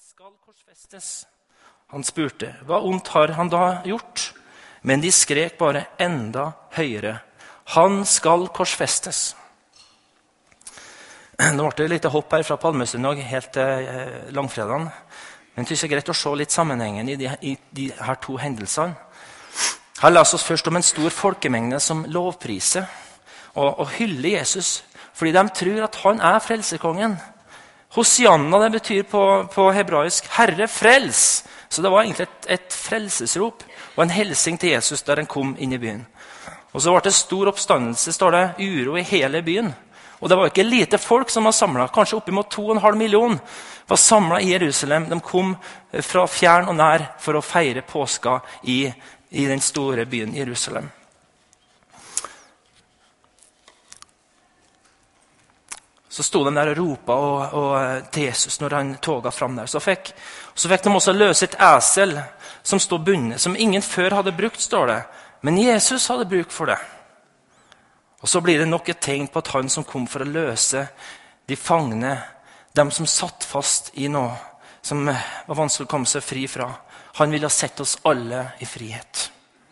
skal korsfestes. Han spurte, hva ondt har han da gjort? Men de skrek bare enda høyere. Han skal korsfestes. Nå ble det litt hopp her fra Palmesøndag helt til langfredagen. Men det er greit å se litt sammenhengen i de her to hendelsene. Her leser oss først om en stor folkemengde som lovpriser og hyller Jesus, fordi de tror at han er frelsekongen. Hosianna, det betyr på hebraisk Herre frels. Så det var egentlig et frelsesrop og en helsing til Jesus der han kom inn i byen. Og så var det stor oppstandelse, står det, uro i hele byen. Og det var ikke lite folk som var samlet, kanskje oppimot 2,5 millioner var samlet i Jerusalem. De kom fra fjern og nær for å feire påska i den store byen Jerusalem. Så stod de der og ropet til Jesus når han toget fram der. Så fikk de også løse et esel som stod bundet, som ingen før hadde brukt, står det. Men Jesus hadde bruk for det. Og så blir det nok et tegn på at han som kom for å løse de fangne, dem som satt fast i noe som var vanskelig å komme seg fri fra. Han ville ha sett oss alle i frihet.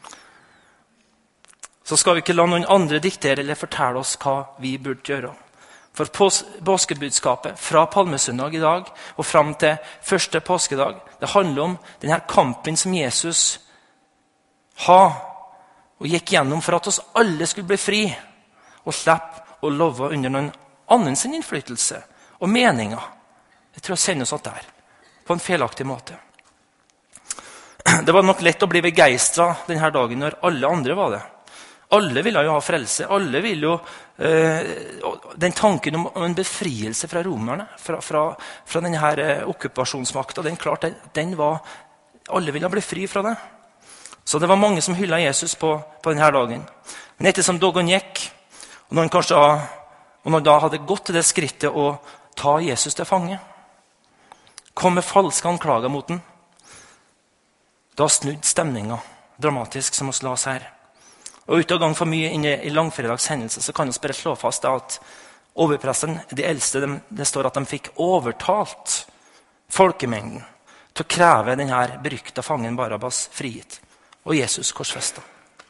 Så skal vi ikke la noen andre diktere eller fortelle oss hva vi burde gjøre. For påskebudskapet fra Palmesøndag i dag og frem til første påskedag, det handler om denne kampen som Jesus har og gikk gjennom for at oss alle skulle bli fri og slippe å leve under noen annen sin innflytelse og meninger. Jeg tror jeg sender oss der på en feilaktig måte. Det var nok lett å bli begeistret denne dagen når alle andre var det. Alle ville jo ha frelse. Alle ville jo den tanken om en befrielse fra romerne, fra denne okkupasjonsmakten, den var, alle ville bli fri fra det. Så det var mange som hyllet Jesus på denne dagen. Men etter som dagen gikk, og når han da hadde gått til det skrittet å ta Jesus til fange, kom med falske anklager mot den, da snudde stemningen dramatisk som oss la oss her. Og uten å gå for mye inn i langfredags hendelse, så kan vi bare slå fast at overpressen, de eldste, det står at de fikk overtalt folkemengden til å kreve denne berykta fangen Barabbas frigitt, og Jesus korsfestet.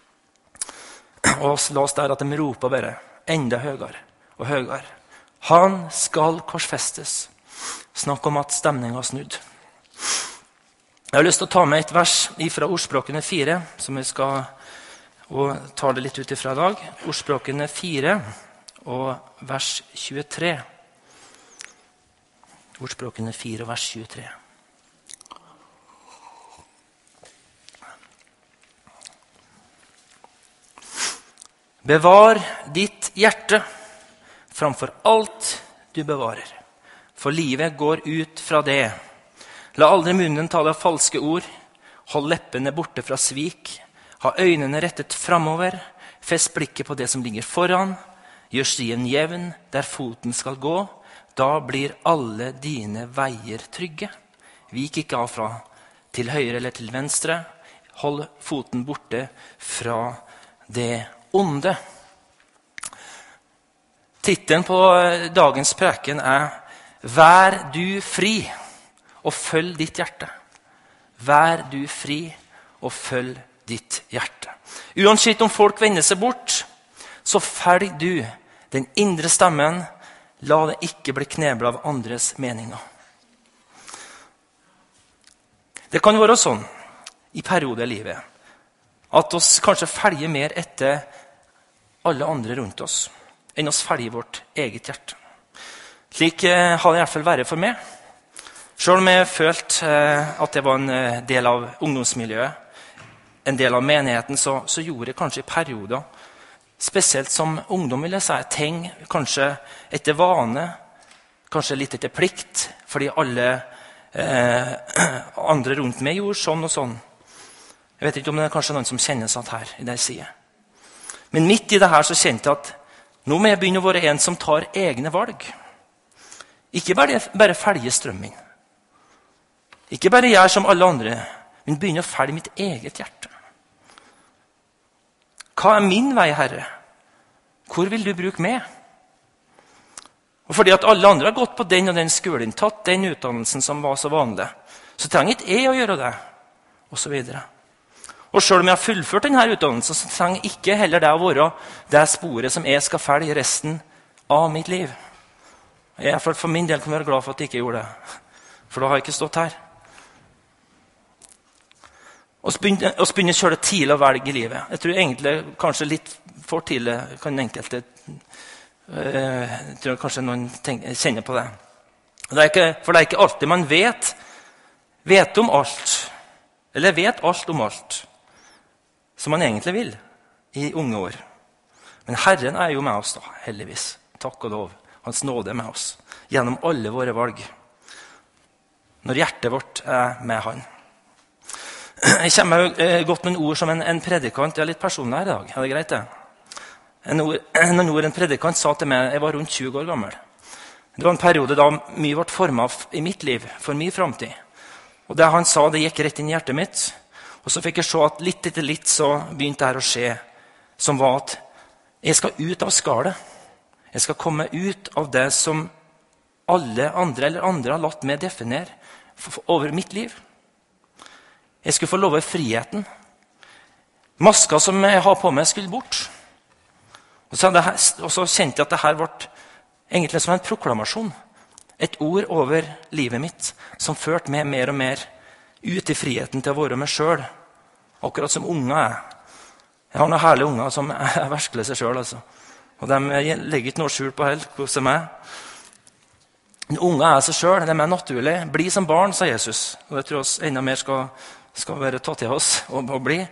Og la oss der at de roper bare enda høyere og høyere. Han skal korsfestes. Snakk om at stemningen har snudd. Jeg har lyst til å ta med et vers fra Ordspråkene 4, som vi skal ta det litt ut ifra i dag. Ordspråkene 4 og vers 23. Ordspråkene 4 og vers 23. Bevar ditt hjerte framfor alt du bevarer, for livet går ut fra det. La aldri munnen tale falske ord, hold leppene borte fra svik, ha øynene rettet framover, fest blikket på det som ligger foran, gjør stien jevn der foten skal gå, da blir alle dine veier trygge. Vik ikke av fra til høyre eller til venstre, hold foten borte fra det onde. Titelen på dagens preken er «Vær du fri og følg ditt hjerte». Vær du fri og følg ditt hjerte. Uansett om folk vender seg bort, så følg du den indre stemmen. La det ikke bli kneblet av andres meninger. Det kan være sånn i perioder i livet at oss kanskje følger mer etter alle andre rundt oss enn oss følger vårt eget hjerte. Slik har det i hvert fall vært for meg. Selv om jeg følte at det var en del av ungdomsmiljøet, en del av menigheten, så gjorde jeg kanskje i perioder, spesielt som ungdom vil jeg si, ting kanskje etter vane, kanskje litt etter plikt, fordi alle andre rundt meg gjorde sånn og sånn. Jeg vet ikke om det er kanskje noen som kjenner sånn her i den siden. Men midt i det her så kjente jeg at nå må jeg begynne å være en som tar egne valg. Ikke bare følge strømmen. Ikke bare gjøre som alle andre, men begynne å følge mitt eget hjerte. Hva er min vei, Herre? Hvor vil du bruke meg? Og fordi at alle andre har gått på den og den skolen, tatt den utdannelsen som var så vanlig, så trenger ikke jeg å gjøre det, og så videre. Og selv om jeg har fullført denne utdannelsen, så trenger ikke heller det å være det sporet som jeg skal følge resten av mitt liv. Jeg for min del kan være glad for at jeg ikke gjorde det, for da har jeg ikke stått her. Og så begynner selv tidlig å velge i livet. Jeg tror egentlig kanskje litt for tidlig kan enkelte jeg tror kanskje noen kjenner på det. For det er ikke alltid man vet om alt, eller vet alt om alt, som man egentlig vil i unge år. Men Herren er jo med oss da, heldigvis. Takk og lov. Hans nåde er med oss, gjennom alle våre valg. Når hjertet vårt er med han. Jeg kommer godt med en ord som en predikant. Jeg er litt personlig her i dag, er det greit det? Noen ord en predikant sa til meg, jeg var rundt 20 år gammel. Det var en periode da mye ble formet i mitt liv, for min fremtid. Og det han sa, det gikk rett inn i hjertet mitt. Og så fikk jeg se at litt etter litt så begynte det å skje, som var at jeg skal ut av skalet. Jeg skal komme ut av det som alle andre eller andre har latt meg definere over mitt liv. Jeg skulle få lov i friheten. Maska som jeg har på meg skulle bort. Og så kjente jeg at det her ble egentlig som en proklamasjon. Et ord over livet mitt som førte meg mer og mer ut i friheten til å være meg selv. Akkurat som unger er. Jeg har noen herlige unger som er verskelig seg selv. Altså. Og de legger ikke noe skjul på helt hos meg. Unger er seg selv, de er naturlig. Bli som barn, sa Jesus. Og det tror jeg enda mer skal være tatt til oss og bli.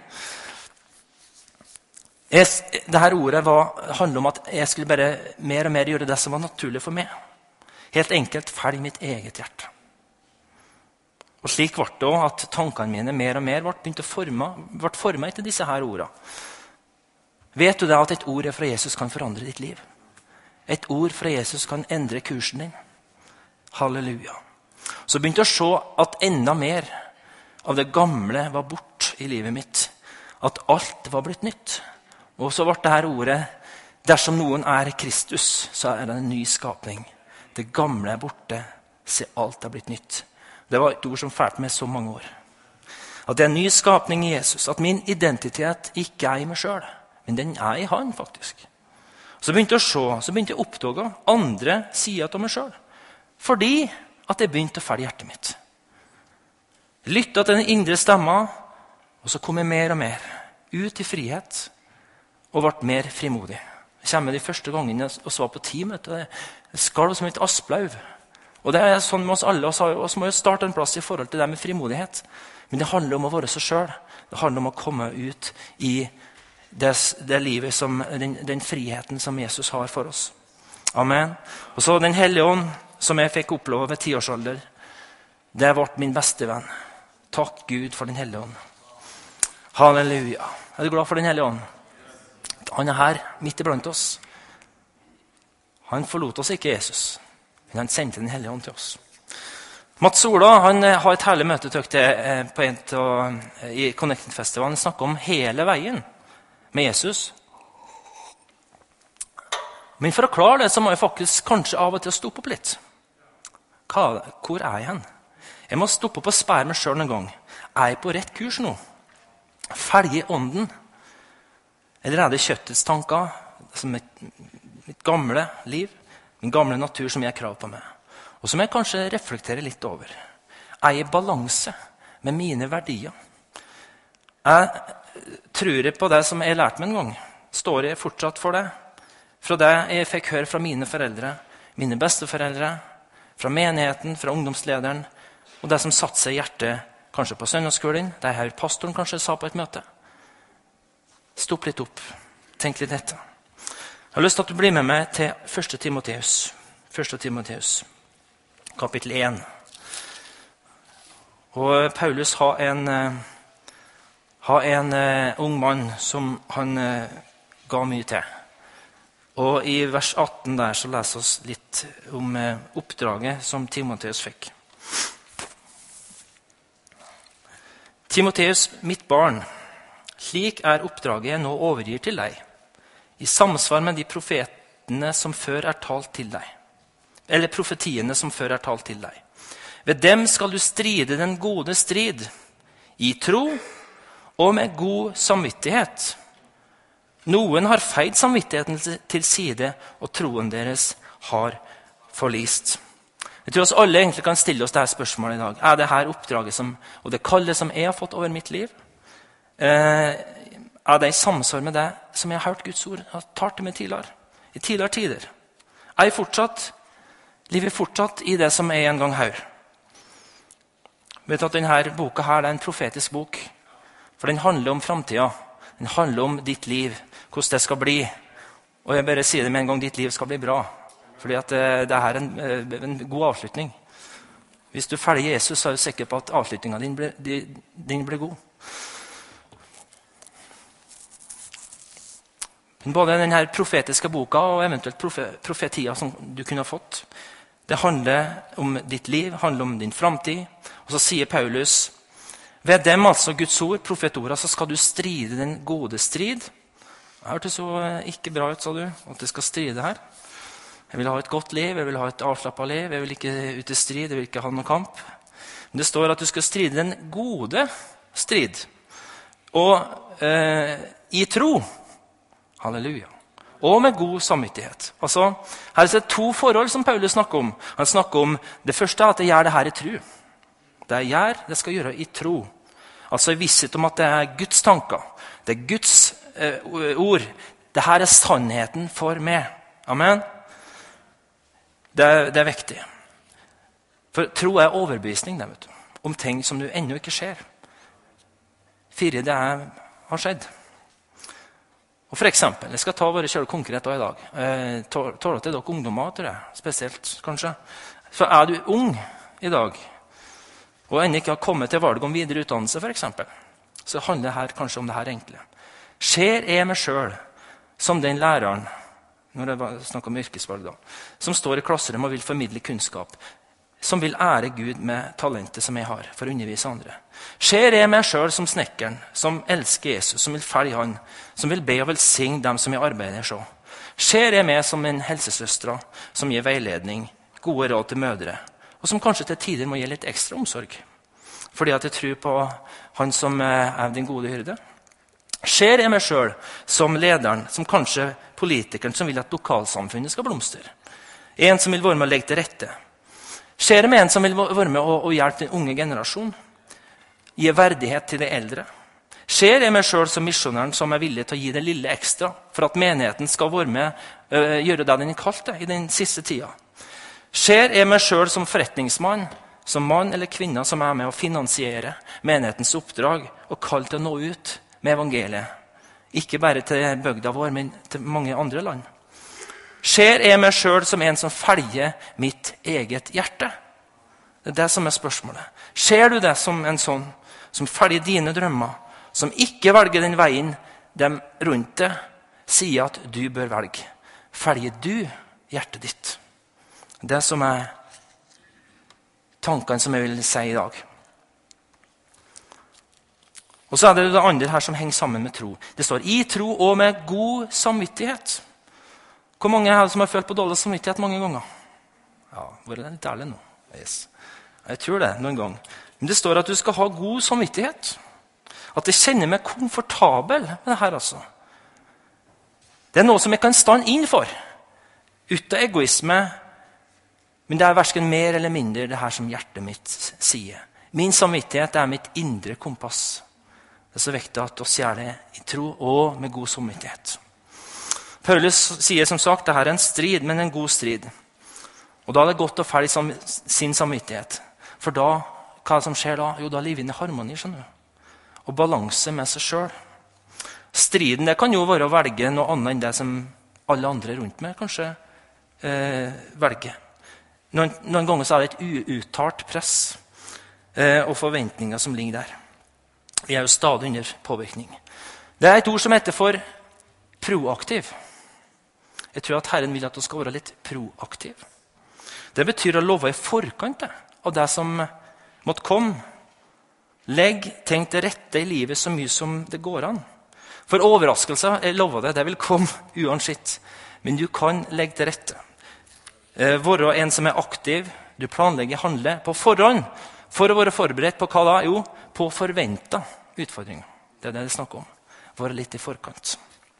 Dette ordet handler om at jeg skulle bare mer og mer gjøre det som var naturlig for meg. Helt enkelt følge mitt eget hjerte. Og slik ble det også at tankene mine mer og mer ble formet etter disse her ordene. Vet du det at et ord fra Jesus kan forandre ditt liv? Et ord fra Jesus kan endre kursen din. Halleluja. Så begynte jeg å se at enda mer av det gamle var bort i livet mitt. At alt var blitt nytt. Og så ble dette ordet, dersom noen er Kristus, så er det en ny skapning. Det gamle er borte, se alt er blitt nytt. Det var et ord som følte meg så mange år. At det er en ny skapning i Jesus. At min identitet ikke er i meg selv, men den er i han faktisk. Så begynte jeg å se, så begynte jeg å oppdage andre sider av meg selv. Fordi at jeg begynte å følge hjertet mitt. Lyttet til den indre stemmen, og så kom jeg mer og mer ut i frihet, og ble mer frimodig. Jeg kommer de første gangene og så på teamet, det skalv som et asplauv. Og det er sånn med oss alle, oss må jo starte en plass i forhold til det med frimodighet. Men det handler om å være seg selv. Det handler om å komme ut i det livet, den friheten som Jesus har for oss. Amen. Og så den hellige ånd, som jeg fikk oppleve ved 10-årsalder, det ble min beste venn. Takk Gud for den hellige ånd. Halleluja. Er du glad for den hellige ånd? Han er her, midt iblant oss. Han forlot oss ikke, Jesus. Men han sendte den hellige ånd til oss. Mats Ola han har et herlig møte i Connecting-festivalen. Han snakker om hele veien med Jesus. Men for å klare det så må jeg faktisk kanskje av og til stoppe opp litt. Hvor er jeg hen? Jeg må stoppe opp og spørre meg selv en gang. Er jeg på rett kurs nå? Følge ånden? Eller er det kjøttets tanker, som mitt gamle liv, min gamle natur som jeg har krav på meg? Og som jeg kanskje reflekterer litt over. Er jeg i balanse med mine verdier? Tror jeg på det som jeg lærte meg en gang? Står jeg fortsatt for det? Fra det jeg fikk høre fra mine foreldre, mine besteforeldre, fra menigheten, fra ungdomslederen, og det som satte seg i hjertet, kanskje på søndagsskolen, det her pastoren kanskje sa på et møte. Stopp litt opp. Tenk litt etter. Jeg har lyst til at du blir med meg til 1. Timoteus. 1. Timoteus, kapittel 1. Og Paulus har en ung mann som han ga mye til. Og i vers 18 der så leser oss litt om oppdraget som Timoteus fikk. Timoteus, mitt barn, slik er oppdraget jeg nå overgir til deg, i samsvar med de profetene som før er talt til deg. eller profetiene som før er talt til deg. Ved dem skal du stride den gode strid, i tro og med god samvittighet. Noen har feid samvittigheten til side, og troen deres har forlist. Jeg tror oss alle egentlig kan stille oss dette spørsmålet i dag. Er det her oppdraget og det kallet som jeg har fått over mitt liv? Er det i samsvar med det som jeg har hørt Guds ord har talt til meg tidligere? I tidligere tider. Lever jeg fortsatt i det som jeg en gang hører? Vet du at denne boka her er en profetisk bok? For den handler om fremtiden. Den handler om ditt liv, hvordan det skal bli. Og jeg bare sier det med en gang, ditt liv skal bli bra. Fordi at det her er en god avslutning. Hvis du følger Jesus, så er du sikker på at avslutningen din blir god. Både denne profetiske boka og eventuelt profetier som du kunne ha fått, det handler om ditt liv, handler om din fremtid. Og så sier Paulus, ved dem, altså Guds ord, profetorda, så skal du stride den gode strid. Det hørtes så ikke bra ut, sa du, at det skal stride her. Jeg vil ha et godt liv, jeg vil ha et avslappet liv, jeg vil ikke ut i strid, jeg vil ikke ha noen kamp. Men det står at du skal stride den gode strid. Og i tro, halleluja, og med god samvittighet. Altså, her er det 2 forhold som Paulus snakker om. Han snakker om det første at jeg gjør det her i tro. Det jeg gjør, det skal gjøre i tro. Altså i visshet om at det er Guds tanker. Det er Guds ord. Dette er sannheten for meg. Amen. Det er viktig. For tro er overbevisning, det, vet du, om ting som du ennå ikke ser. 4, det har skjedd. Og for eksempel, jeg skal kjøre konkret i dag. Tåler til dere ungdommer, tror jeg, spesielt kanskje. Så er du ung i dag, og ennå ikke har kommet til valg om videre utdannelse, for eksempel, så handler det her kanskje om det her enkle. Ser jeg meg selv som den læreren, når jeg snakker om yrkesvalg da, som står i klasserommet og vil formidle kunnskap, som vil ære Gud med talentet som jeg har for å undervise andre? Ser jeg meg selv som snekkeren, som elsker Jesus, som vil følge han, som vil be og velsigne dem som jeg arbeider så? Ser jeg meg som en helsesøstre som gir veiledning, gode råd til mødre, og som kanskje til tider må gi litt ekstra omsorg, fordi at jeg tror på han som er den gode hyrde? Ser jeg meg selv som lederen, som kanskje politikeren som vil at lokalsamfunnet skal blomstre? En som vil være med å legge til rette? Ser jeg meg en som vil være med å hjelpe den unge generasjon? Gi verdighet til de eldre? Ser jeg meg selv som misjonæren som er villig til å gi det lille ekstra for at menigheten skal være med gjøre det den er kalt det i den siste tida? Ser jeg meg selv som forretningsmann, som mann eller kvinne som er med å finansiere menighetens oppdrag og kalt til å nå ut med evangeliet? Ikke bare til bygda vår, men til mange andre land. Ser jeg meg selv som en som følger mitt eget hjerte? Det er det som er spørsmålet. Ser du det som en sånn som følger dine drømmer, som ikke velger den veien de rundt deg sier at du bør velge? Følger du hjertet ditt? Det som er tankene som jeg vil si i dag. Og så er det det andre her som henger sammen med tro. Det står i tro og med god samvittighet. Hvor mange er det som har følt på dårlig samvittighet mange ganger? Ja, hvor er det litt ærlig nå? Yes. Jeg tror det noen gang. Men det står at du skal ha god samvittighet. At jeg kjenner meg komfortabel med det her, altså. Det er noe som jeg kan stande inn for. Uten egoisme. Men det er hverken mer eller mindre det her som hjertet mitt sier. Min samvittighet er mitt indre kompass. Det er så viktig at oss gjør det i tro og med god samvittighet. Paulus sier som sagt, det her er en strid, men en god strid. Og da er det godt å følge sin samvittighet. For da, hva som skjer da? Jo, da lever vi i harmoni, skjønner du. Og balanse med seg selv. Striden, det kan jo være å velge noe annet enn det som alle andre rundt meg kanskje velger. Noen ganger så er det et uuttalt press og forventninger som ligger der. Vi er jo stadig under påvirkning. Det er et ord som heter for proaktiv. Jeg tror at Herren vil at du skal være litt proaktiv. Det betyr å love i forkant av det som måtte komme. Legg ting til rette i livet så mye som det går an. For overraskelser, jeg lover det vil komme uansett. Men du kan legge til rette. Være en som aktiv. Du planlegger handle på forhånd for å være forberedt på hva da? Jo, på forventet utfordringer. Det det snakker om. Være litt i forkant.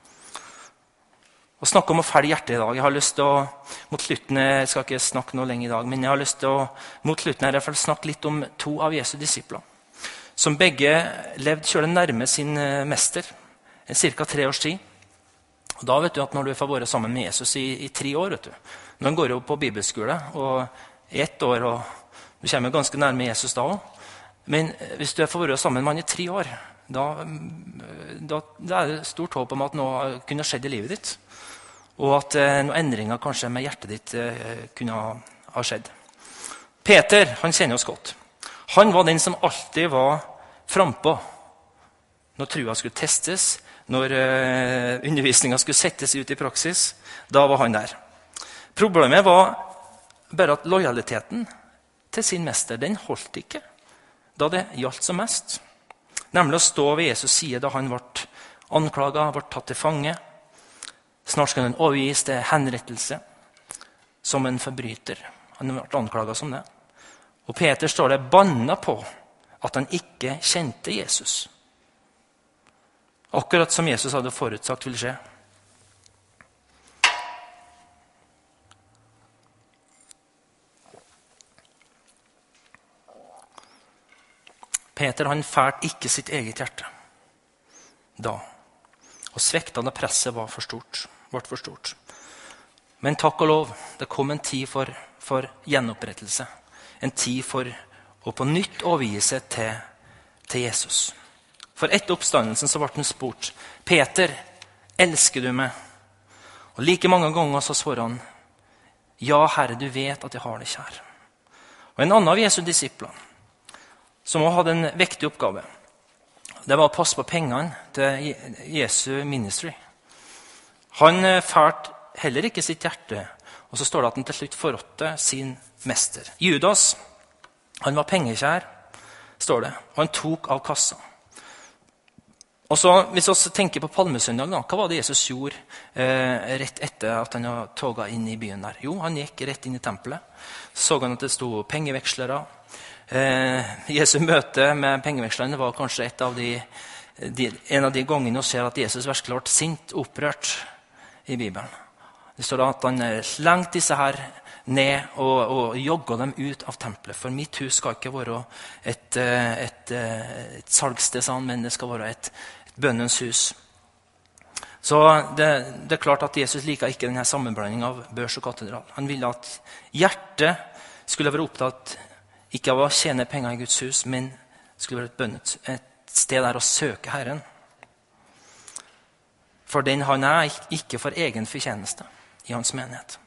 Og snakke om å følge hjertet i dag. Jeg har lyst til å, mot slutten, jeg skal ikke snakke noe lenge i dag, men jeg har lyst til å, mot slutten her, i hvert fall snakke litt om 2 av Jesu disipler, som begge levde selv nærme sin mester, cirka 3 års tid. Og da vet du at når du får være sammen med Jesus i 3 år, vet du. Når han går jo på bibelskole, og i 1 år, og du kommer ganske nærme Jesus da også. Men hvis du får være sammen med han i 3 år, da er det stort håp om at noe kunne skjedd i livet ditt. Og at noen endringer kanskje med hjertet ditt kunne ha skjedd. Peter, han kjenner oss godt. Han var den som alltid var frempå når trua skulle testes, når undervisningen skulle settes ut i praksis. Da var han der. Problemet var bare at lojaliteten til sin mester, den holdt ikke da det gjaldt som mest. Nemlig å stå ved Jesus side da han ble anklaget, ble tatt til fange. Snart skal han overgis til henrettelse som en forbryter. Han ble anklaget som det. Og Peter står der bannet på at han ikke kjente Jesus. Akkurat som Jesus hadde forutsagt ville skje. Peter han fælte ikke sitt eget hjerte da. Og svekta da presset ble for stort. Men takk og lov, det kom en tid for gjenopprettelse. En tid for å på nytt overgi seg til Jesus. For etter oppstandelsen så ble han spurt, Peter, elsker du meg? Og like mange ganger så svarer han, ja, Herre, du vet at jeg har det kjær. Og en annen av Jesu disipler, som også hadde en viktig oppgave, det var å passe på pengene til Jesu ministry. Han fælte heller ikke sitt hjerte, og så står det at han til slutt forrådte sin mester. Judas, han var pengekjær, står det, og han tok av kassa. Og så, hvis vi tenker på Palmesøndag, hva var det Jesus gjorde rett etter at han hadde toget inn i byen der? Jo, han gikk rett inn i tempelet. Så han at det stod pengevekslere. Jesu møte med pengevekslerne var kanskje en av de gangene vi ser at Jesus virkelig ble sint og opprørt i Bibelen. Det står at han slengte disse her ned og jogget dem ut av tempelet. For mitt hus skal ikke være et salgssted, men det skal være et bønnens hus. Så det er klart at Jesus liker ikke denne sammenblandingen av børs og katedral. Han ville at hjertet skulle være opptatt ikke av å tjene penger i Guds hus, men skulle være et sted der å søke Herren. For den han er ikke for egen fortjeneste i hans menighet.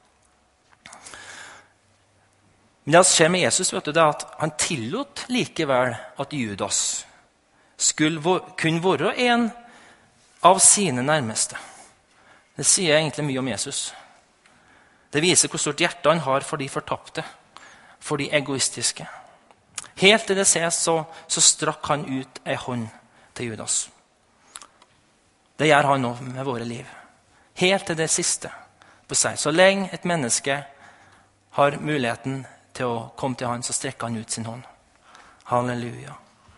Men det som skjer med Jesus, vet du, det er at han tillot likevel at Judas skulle kunne være en av sine nærmeste. Det sier egentlig mye om Jesus. Det viser hvor stort hjerte han har for de fortapte, for de egoistiske. Helt til det ses, så strakk han ut en hånd til Judas. Det gjør han nå med våre liv. Helt til det siste på seg. Så lenge et menneske har muligheten til å komme til han, så strekker han ut sin hånd. Halleluja.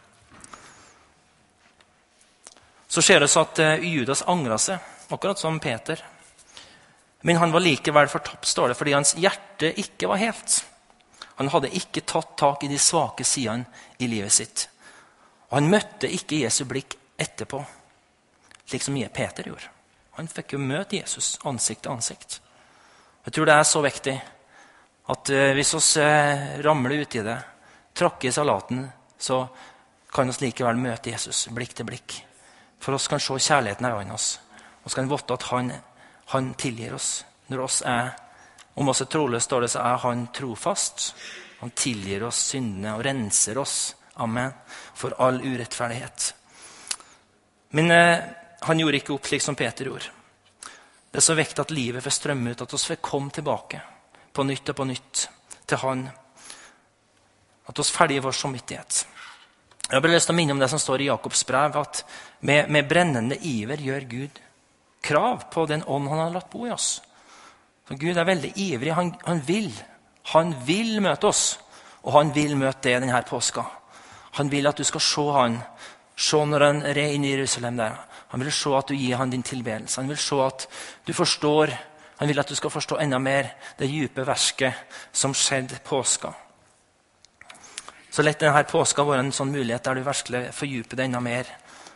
Så skjer det så at Judas angret seg, akkurat som Peter. Men han var likevel fortapt, står det, fordi hans hjerte ikke var helt. Han hadde ikke tatt tak i de svake sidene i livet sitt. Og han møtte ikke Jesu blikk etterpå, slik som Peter gjorde. Han fikk jo møte Jesus ansikt til ansikt. Jeg tror det er så viktig at hvis vi ramler ut i det, tråkker i salaten, så kan vi likevel møte Jesus blikk til blikk. For oss kan se kjærligheten i øynene oss. Og så kan vi vite at han tilgir oss. Når oss om oss er troløse, står det, så er han trofast. Han tilgir oss syndene og renser oss. Amen. For all urettferdighet. Men han gjorde ikke opp slik som Peter gjorde. Det er så viktig at livet får strømme ut, at oss får komme tilbake på nytt og på nytt til han. At oss ferdige vår samvittighet. Jeg har bare lyst til å minne om det som står i Jakobs brev, at med brennende iver gjør Gud krav på den ånd han har latt bo i oss. Så Gud er veldig ivrig. Han vil møte oss, og han vil møte deg denne påska. Han vil at du skal se når han red inn i Jerusalem der. Han vil se at du gir han din tilbedelse. Han vil se at du forstår. Han vil at du skal forstå enda mer det dype verket som skjedde påska. Så lett denne påska var en sånn mulighet der du virkelig fordyper deg enda mer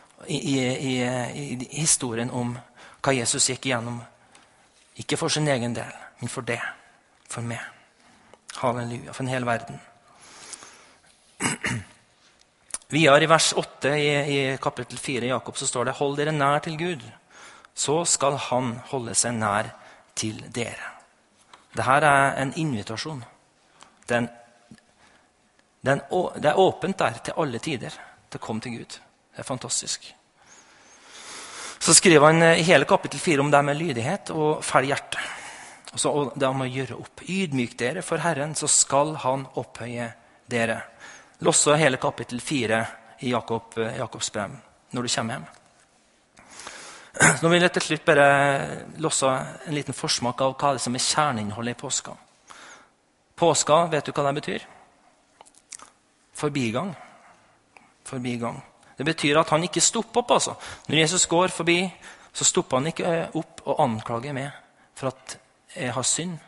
i historien om hva Jesus gikk igjennom. Ikke for sin egen del, men for det. For meg. Halleluja. For en hel verden. Videre i vers 8 i kapittel 4 i Jakob så står det: Hold dere nær til Gud, så skal han holde seg nær til dere. Dette er en invitasjon. Det er åpent der til alle tider til å komme til Gud. Det er fantastisk. Så skriver han i hele kapittel 4 om det med lydighet og følg hjertet. Og det om å gjøre opp. Ydmyk dere for Herren, så skal han opphøye dere. Losse hele kapittel 4 i Jakobs brev når du kommer hjem. Nå vil jeg til slutt bare losse en liten forsmak av hva det som er kjerneinnholdet i påska. Påska, vet du hva det betyr? Forbigang. Forbigang. Det betyr at han ikke stopper opp. Altså. Når Jesus går forbi, så stopper han ikke opp og anklager meg for at jeg har synd.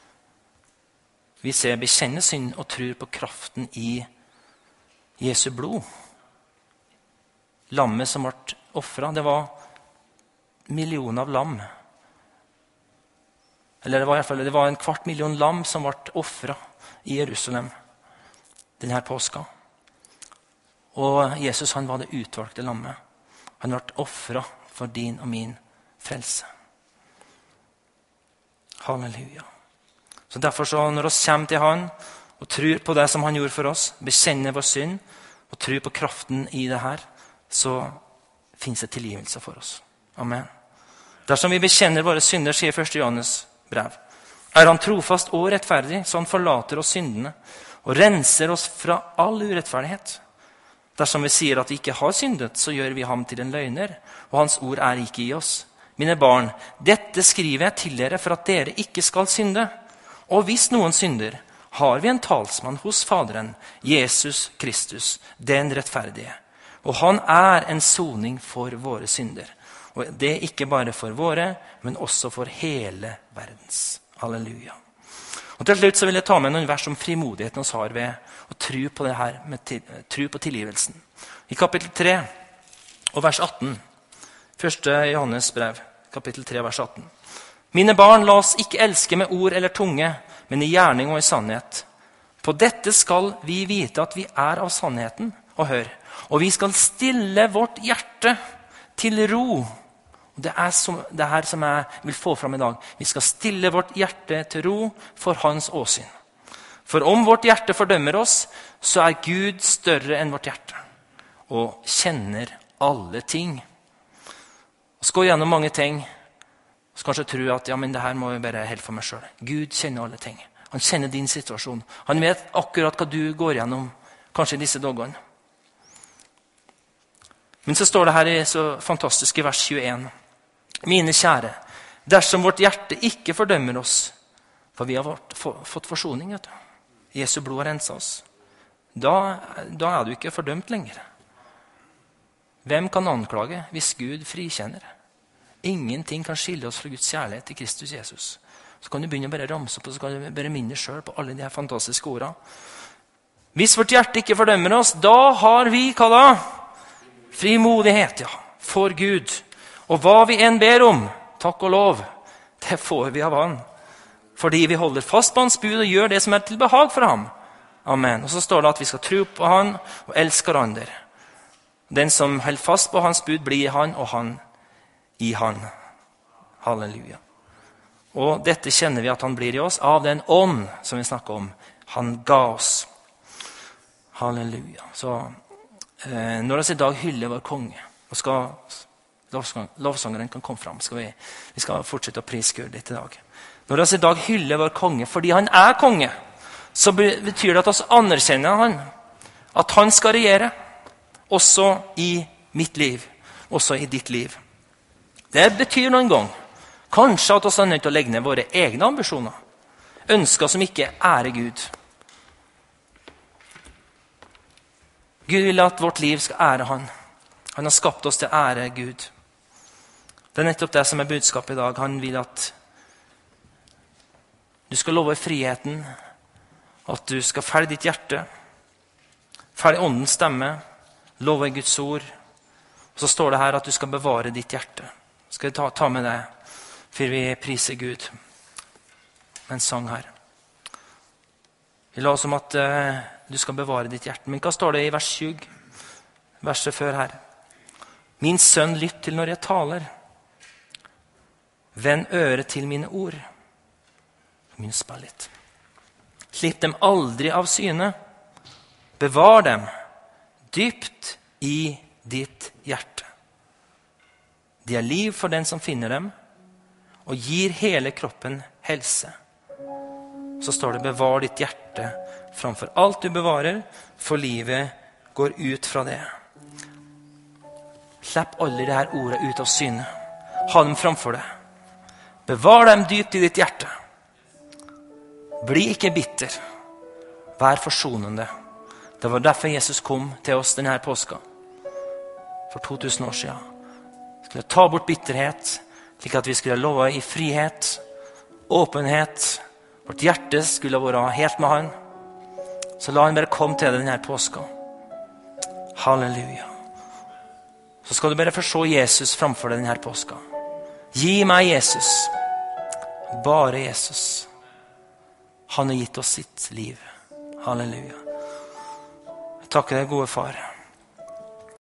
Vi ser bekjenner synd og tror på kraften i Jesu blod. Lammet som ble offret, det var millioner av lam. Eller det var i hvert fall 250 000 lam som ble offret i Jerusalem denne påska. Og Jesus, han var det utvalgte lammet. Han ble offret for din og min frelse. Halleluja. Så derfor så når vi kommer til han og tror på det som han gjorde for oss, bekjenner vår synd og tror på kraften i det her, så finnes det tilgivelse for oss. Amen. Dersom vi bekjenner våre synder, sier 1. Johannes brev, er han trofast og rettferdig, så han forlater oss syndene og renser oss fra all urettferdighet. Dersom vi sier at vi ikke har syndet, så gjør vi ham til en løgner, og hans ord er ikke i oss. Mine barn, dette skriver jeg til dere for at dere ikke skal synde. Og hvis noen synder, har vi en talsmann hos Faderen, Jesus Kristus, den rettferdige. Og han er en soning for våre synder. Og det er ikke bare for våre, men også for hele verdens. Halleluja. Og til slutt så vil jeg ta med noen vers om frimodigheten vi har ved å tro på det her, tro på tilgivelsen. I kapittel 3 og vers 18, 1. Johannes brev, kapittel 3, vers 18. Mine barn, la oss ikke elske med ord eller tunge, men i gjerning og i sannhet. På dette skal vi vite at vi er av sannheten, og hør, og vi skal stille vårt hjerte til ro. Det er det her som jeg vil få fram i dag. Vi skal stille vårt hjerte til ro for hans åsyn. For om vårt hjerte fordømmer oss, så er Gud større enn vårt hjerte, og kjenner alle ting. Vi skal gjennom mange ting, så kanskje tro at ja, men det her må jeg bare helt for meg selv. Gud kjenner alle ting. Han kjenner din situasjon. Han vet akkurat hva du går gjennom, kanskje i disse dagene. Men så står det her i så fantastiske vers 21. Mine kjære, dersom vårt hjerte ikke fordømmer oss, for vi har fått forsoning, vet du. Jesu blod har renset oss. Da er du ikke fordømt lenger. Hvem kan anklage hvis Gud frikjenner? Ingenting kan skille oss fra Guds kjærlighet til Kristus Jesus. Så kan du begynne å bare ramse opp, og så kan du bare minne selv på alle de her fantastiske ordene. Hvis vårt hjerte ikke fordømmer oss, da har vi, hva da? Frimodighet, ja, for Gud. Og hva vi enn ber om, takk og lov, det får vi av han. Fordi vi holder fast på hans bud og gjør det som er til behag for ham. Amen. Og så står det at vi skal tro på han og elske hverandre. Den som holder fast på hans bud blir i han, og han i han. Halleluja. Og dette kjenner vi at han blir i oss av den ånd som vi snakker om. Han ga oss. Halleluja. Så når vi i dag hyller vår konge, og skal lovsangeren kan komme fram, vi skal fortsette å prise Gud litt i dag. Når vi i dag hyller vår konge fordi han er konge, så betyr det at vi anerkjenner han, at han skal regjere, også i mitt liv, også i ditt liv. Det betyr noen gang. Kanskje at vi er nødt til å legge ned våre egne ambisjoner. Ønsker som ikke ærer Gud. Gud vil at vårt liv skal ære han. Han har skapt oss til ære Gud. Det er nettopp det som er budskapet i dag. Han vil at du skal love friheten, at du skal følge ditt hjerte, følge åndens stemme, love Guds ord. Og så står det her at du skal bevare ditt hjerte. Skal vi ta med det, for vi priser Gud. En sang her. Vi la oss om at du skal bevare ditt hjerte. Men hva står det i vers 20? Verset før her. Min sønn, lytt til når jeg taler. Vend øret til mine ord. Spill litt. Slipp dem aldri av syne. Bevar dem dypt i ditt hjerte. De er liv for den som finner dem, og gir hele kroppen helse. Så står det, bevar ditt hjerte framfor alt du bevarer, for livet går ut fra det. Slipp alle de her ordene ut av syne. Ha dem framfor deg. Bevar dem dypt i ditt hjerte. Bli ikke bitter. Vær forsonende. Det var derfor Jesus kom til oss denne påska. For 2000 år siden. Skulle ta bort bitterhet, slik at vi skulle love i frihet, åpenhet. Vårt hjerte skulle være helt med han. Så la han bare komme til denne påska. Halleluja. Så skal du bare få se Jesus framfor deg denne påska. Gi meg Jesus. Bare Jesus. Han har gitt oss sitt liv. Halleluja. Jeg takker deg, gode far.